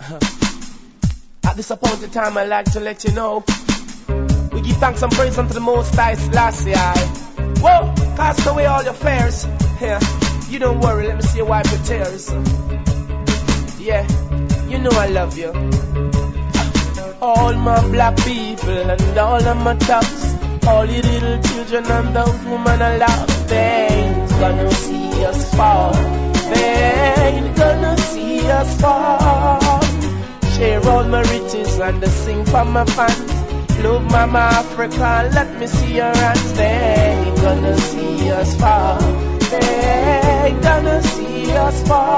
At this appointed time, I'd like to let you know we give thanks and praise unto the Most High Selassie. Whoa, cast away all your fears. Yeah, you don't worry, let me see you wipe your tears. Yeah, you know I love you. All my black people and all of my tops, all you little children and those women I love, they ain't gonna see us fall. They ain't gonna see us fall. Share all my riches and sing for my fans. Love Mama Africa, let me see your hands. They ain't gonna see us fall. They ain't gonna see us fall.